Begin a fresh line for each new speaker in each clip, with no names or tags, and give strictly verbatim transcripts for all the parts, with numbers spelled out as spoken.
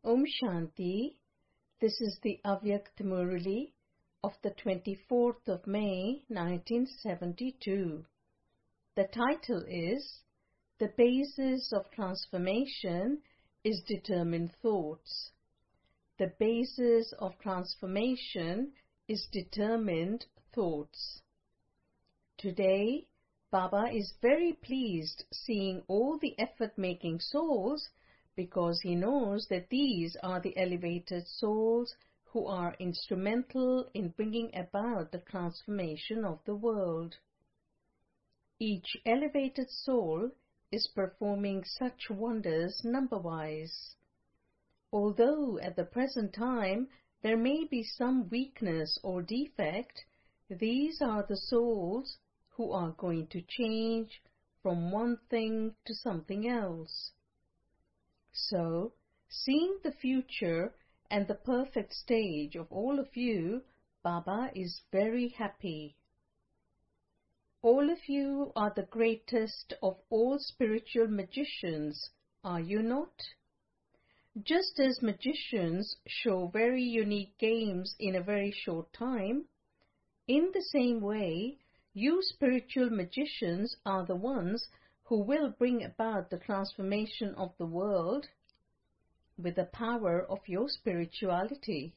Om Shanti. This is the Avyakt Murali of the twenty-fourth of May nineteen seventy-two. The title is The Basis of Transformation is Determined Thoughts. The basis of transformation is determined thoughts. Today, Baba is very pleased seeing all the effort-making souls because he knows that these are the elevated souls who are instrumental in bringing about the transformation of the world. Each elevated soul is performing such wonders number-wise. Although at the present time there may be some weakness or defect, these are the souls who are going to change from one thing to something else. So, seeing the future and the perfect stage of all of you, Baba is very happy. All of you are the greatest of all spiritual magicians, are you not? Just as magicians show very unique games in a very short time, in the same way, you spiritual magicians are the ones who will bring about the transformation of the world with the power of your spirituality.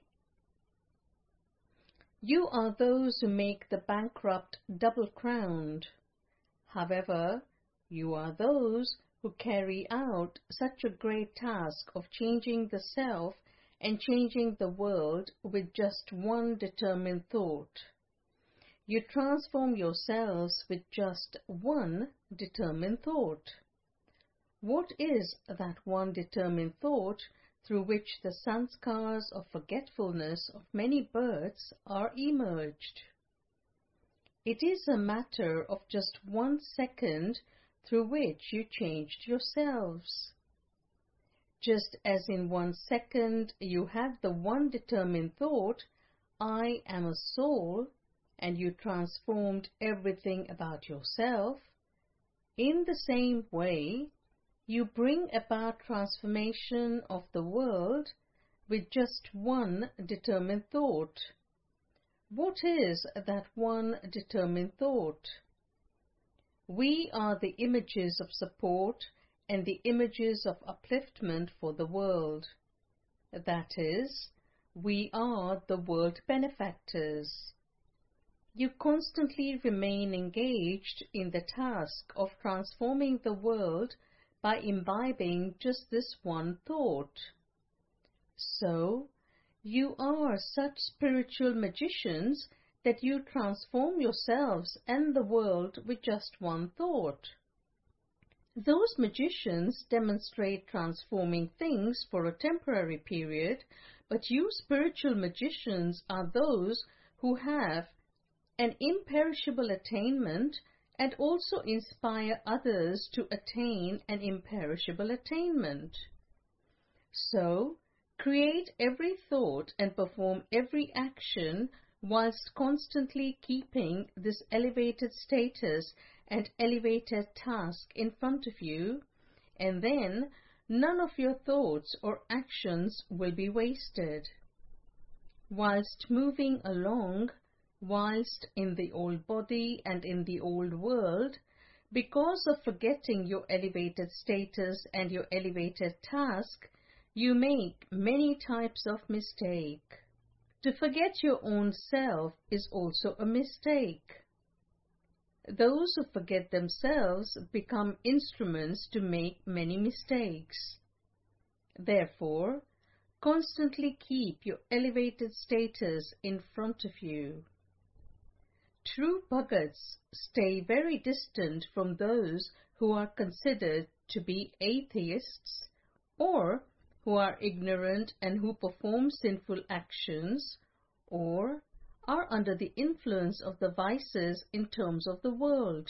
You are those who make the bankrupt double-crowned. However, you are those who carry out such a great task of changing the self and changing the world with just one determined thought. You transform yourselves with just one determined thought. What is that one determined thought through which the sanskars of forgetfulness of many births are emerged? It is a matter of just one second through which you changed yourselves. Just as in one second you have the one determined thought, I am a soul, and you transformed everything about yourself, in the same way, you bring about transformation of the world with just one determined thought. What is that one determined thought? We are the images of support and the images of upliftment for the world. That is, we are the world benefactors. You constantly remain engaged in the task of transforming the world by imbibing just this one thought. So, you are such spiritual magicians that you transform yourselves and the world with just one thought. Those magicians demonstrate transforming things for a temporary period, but you spiritual magicians are those who have an imperishable attainment and also inspire others to attain an imperishable attainment. So, create every thought and perform every action whilst constantly keeping this elevated status and elevated task in front of you, and then none of your thoughts or actions will be wasted. Whilst moving along, whilst in the old body and in the old world, because of forgetting your elevated status and your elevated task, you make many types of mistake. To forget your own self is also a mistake. Those who forget themselves become instruments to make many mistakes. Therefore, constantly keep your elevated status in front of you. True Bhagats stay very distant from those who are considered to be atheists or who are ignorant and who perform sinful actions or are under the influence of the vices in terms of the world.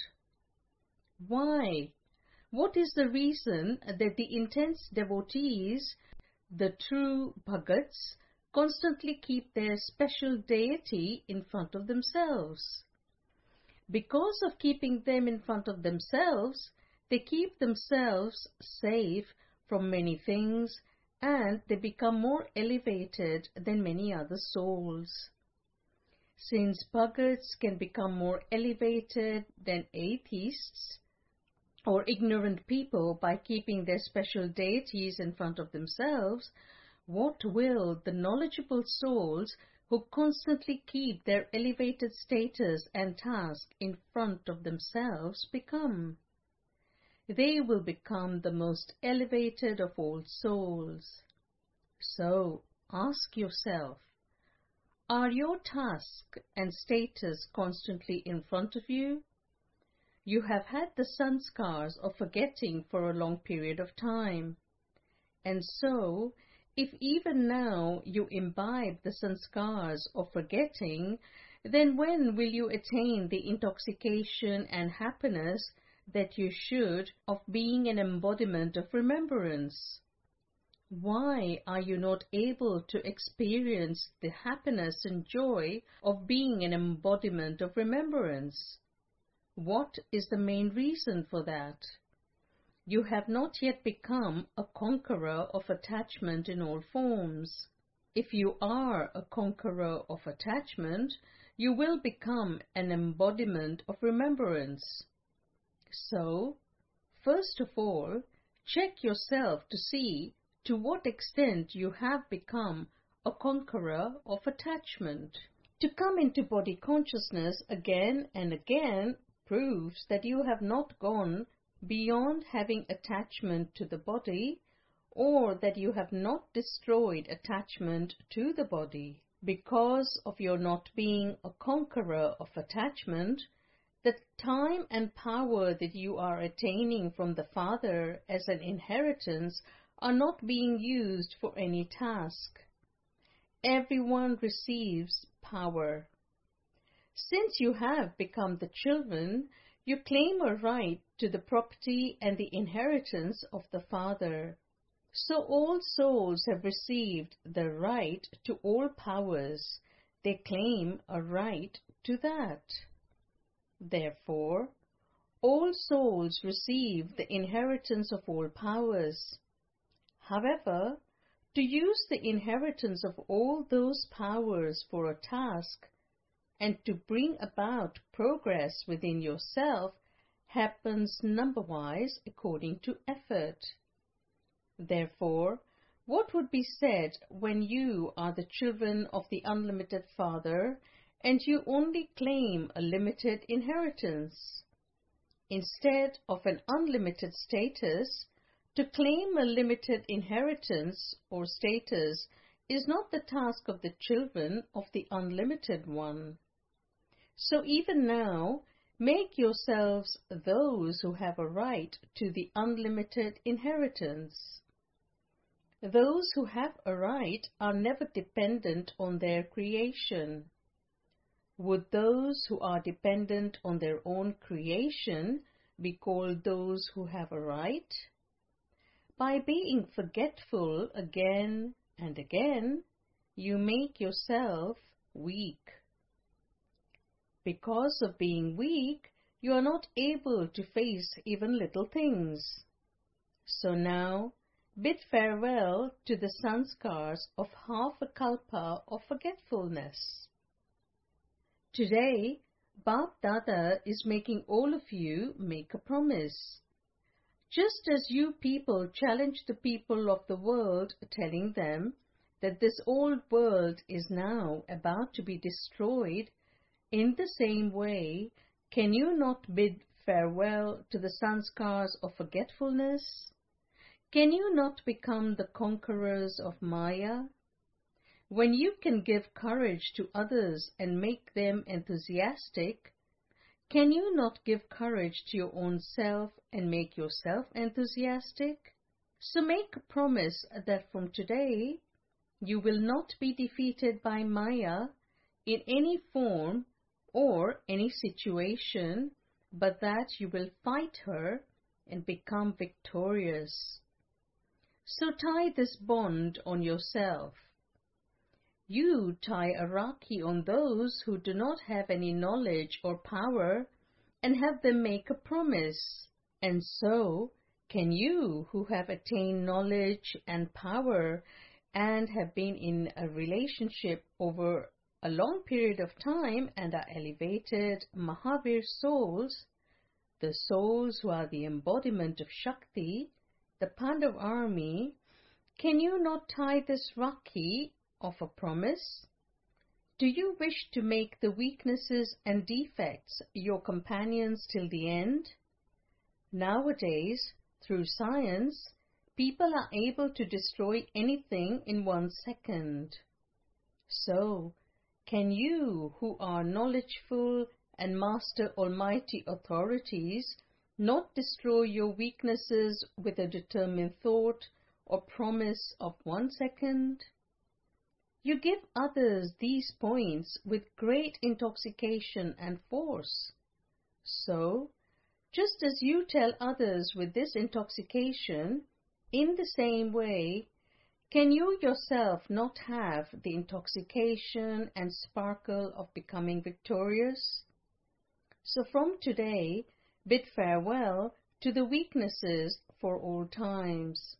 Why? What is the reason that the intense devotees, the true Bhagats, constantly keep their special deity in front of themselves? Because of keeping them in front of themselves, they keep themselves safe from many things and they become more elevated than many other souls. Since bhagats can become more elevated than atheists or ignorant people by keeping their special deities in front of themselves, what will the knowledgeable souls who constantly keep their elevated status and task in front of themselves become? They will become the most elevated of all souls. So, ask yourself, are your task and status constantly in front of you? You have had the sanskars of forgetting for a long period of time. And so, if even now you imbibe the sanskars of forgetting, then when will you attain the intoxication and happiness that you should of being an embodiment of remembrance? Why are you not able to experience the happiness and joy of being an embodiment of remembrance? What is the main reason for that? You have not yet become a conqueror of attachment in all forms. If you are a conqueror of attachment, you will become an embodiment of remembrance. So, first of all, check yourself to see to what extent you have become a conqueror of attachment. To come into body consciousness again and again proves that you have not gone beyond having attachment to the body, or that you have not destroyed attachment to the body. Because of your not being a conqueror of attachment, the time and power that you are attaining from the Father as an inheritance are not being used for any task. Everyone receives power. Since you have become the children, you claim a right to the property and the inheritance of the Father. So all souls have received the right to all powers. They claim a right to that. Therefore, all souls receive the inheritance of all powers. However, to use the inheritance of all those powers for a task and to bring about progress within yourself happens number-wise according to effort. Therefore, what would be said when you are the children of the unlimited Father and you only claim a limited inheritance? Instead of an unlimited status, to claim a limited inheritance or status is not the task of the children of the unlimited one. So even now, make yourselves those who have a right to the unlimited inheritance. Those who have a right are never dependent on their creation. Would those who are dependent on their own creation be called those who have a right? By being forgetful again and again, you make yourself weak. Because of being weak, you are not able to face even little things. So now, bid farewell to the sanskars of half a kalpa of forgetfulness. Today, Bap Dada is making all of you make a promise. Just as you people challenge the people of the world, telling them that this old world is now about to be destroyed, in the same way, can you not bid farewell to the sanskars of forgetfulness? Can you not become the conquerors of Maya? When you can give courage to others and make them enthusiastic, can you not give courage to your own self and make yourself enthusiastic? So make a promise that from today you will not be defeated by Maya in any form or any situation, but that you will fight her and become victorious. So tie this bond on yourself. You tie a Rakhi on those who do not have any knowledge or power and have them make a promise, and so Can you, who have attained knowledge and power and have been in a relationship over a long period of time and are elevated Mahavir souls, the souls who are the embodiment of Shakti, the Pandav army, can you not tie this Rakhi of a promise? Do you wish to make the weaknesses and defects your companions till the end? Nowadays, through science, people are able to destroy anything in one second. So, can you, who are knowledgeful and master almighty authorities, not destroy your weaknesses with a determined thought or promise of one second? You give others these points with great intoxication and force. So, just as you tell others with this intoxication, in the same way, can you yourself not have the intoxication and sparkle of becoming victorious? So from today, bid farewell to the weaknesses for all times.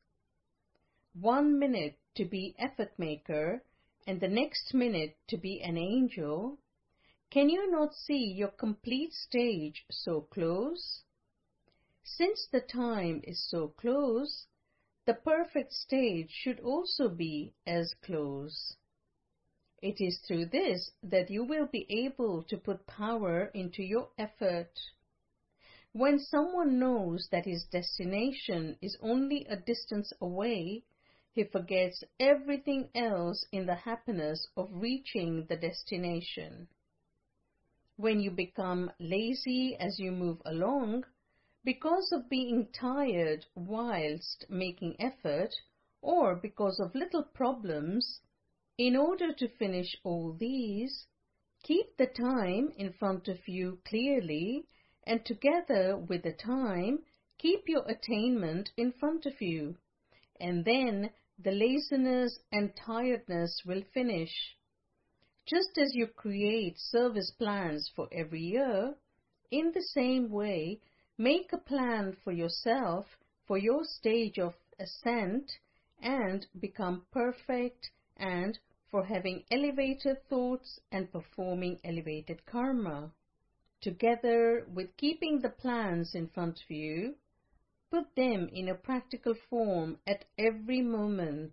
One minute to be effort maker, and the next minute to be an angel. Can you not see your complete stage so close? Since the time is so close, the perfect stage should also be as close. It is through this that you will be able to put power into your effort. When someone knows that his destination is only a distance away, he forgets everything else in the happiness of reaching the destination. When you become lazy as you move along, because of being tired whilst making effort, or because of little problems, in order to finish all these, keep the time in front of you clearly, and together with the time, keep your attainment in front of you, and then the laziness and tiredness will finish. Just as you create service plans for every year, in the same way, make a plan for yourself for your stage of ascent and become perfect, and for having elevated thoughts and performing elevated karma. Together with keeping the plans in front of you, put them in a practical form at every moment.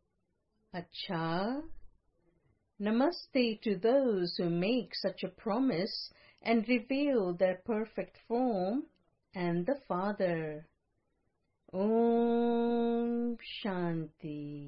Acha. Namaste to those who make such a promise and reveal their perfect form, and the Father. Om Shanti.